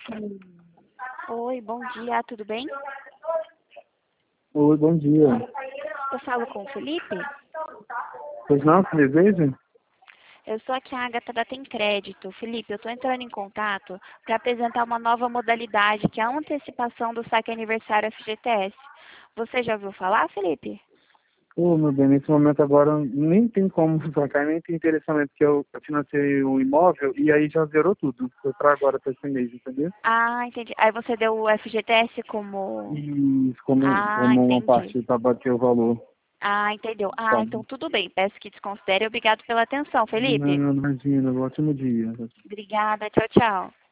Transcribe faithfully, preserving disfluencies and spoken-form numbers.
Oi, bom dia, tudo bem? Oi, bom dia. Eu falo com o Felipe? Pois não, que deseja? Eu sou aqui a Agatha da Tem Crédito. Felipe, eu estou entrando em contato para apresentar uma nova modalidade, que é a antecipação do saque aniversário F G T S. Você já ouviu falar, Felipe? Ô, meu bem, nesse momento agora nem tem como sacar, nem tem interessamento, porque eu financei um imóvel e aí já zerou tudo. Foi pra agora, pra esse mês, entendeu? Ah, entendi. Aí você deu o F G T S como... E como, Ah, como uma entendi. parte para bater o valor. Ah, entendeu. Ah, Tá. então tudo bem. Peço que desconsidere. Obrigado pela atenção, Felipe. Não, imagina, um ótimo dia. Obrigada. Tchau, tchau.